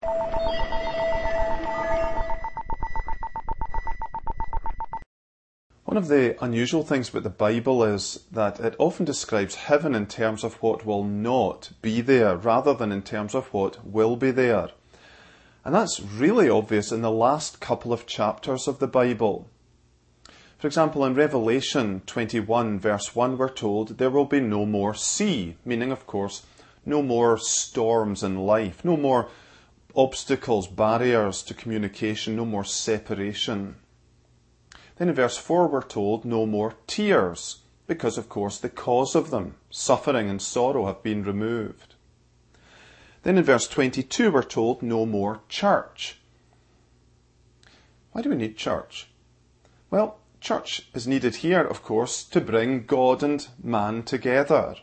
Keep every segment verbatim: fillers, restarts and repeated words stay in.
One of the unusual things about the Bible is that it often describes heaven in terms of what will not be there, rather than in terms of what will be there. And that's really obvious in the last couple of chapters of the Bible. For example, in Revelation twenty-one, verse one, we're told there will be no more sea, meaning, of course, no more storms in life, no more obstacles, barriers to communication, no more separation. Then in verse four we're told no more tears, because of course the cause of them, suffering and sorrow, have been removed. Then in verse twenty-two we're told no more church. Why do we need church? Well, church is needed here, of course, to bring God and man together.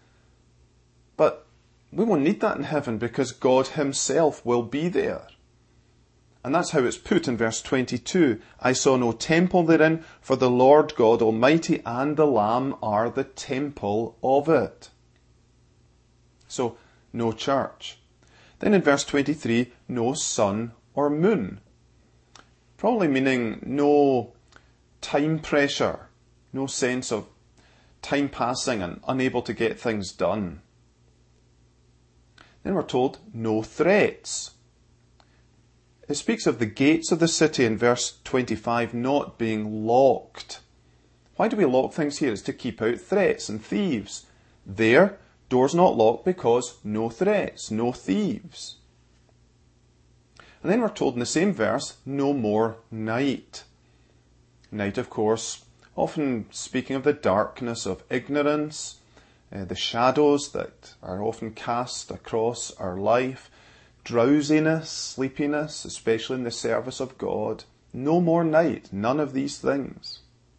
But we won't need that in heaven because God himself will be there. And that's how it's put in verse twenty-two. I saw no temple therein, for the Lord God Almighty and the Lamb are the temple of it. So, no church. Then in verse twenty-three, no sun or moon. Probably meaning no time pressure, no sense of time passing and unable to get things done. Then we're told no threats. It speaks of the gates of the city in verse twenty-five not being locked. Why do we lock things here? It's to keep out threats and thieves. There, doors not locked because no threats, no thieves. And then we're told in the same verse, no more night. Night, of course, often speaking of the darkness of ignorance, uh, the shadows that are often cast across our life, drowsiness, sleepiness, especially in the service of God. No more night, none of these things.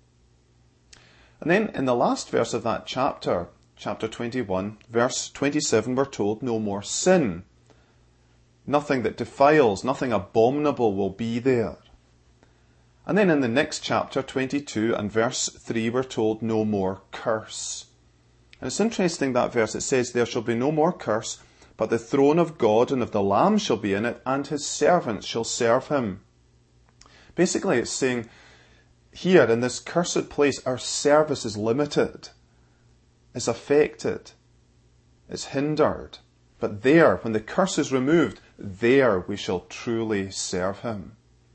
And then in the last verse of that chapter, chapter twenty-one, verse twenty-seven, we're told no more sin. Nothing that defiles, nothing abominable will be there. And then in the next chapter, twenty-two, and verse three, we're told no more curse. And it's interesting, that verse, it says, there shall be no more curse, but the throne of God and of the Lamb shall be in it, and his servants shall serve him. Basically, it's saying, here in this cursed place, our service is limited, is affected, is hindered. But there, when the curse is removed, there we shall truly serve him.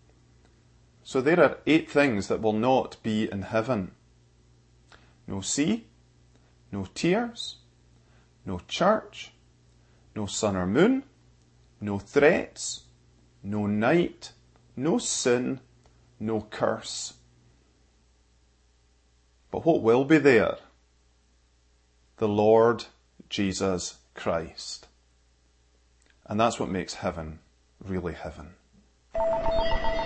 So there are eight things that will not be in heaven. No sea, no tears, no church, no sun or moon, no threats, no night, no sin, no curse. But what will be there? The Lord Jesus Christ. And that's what makes heaven really heaven.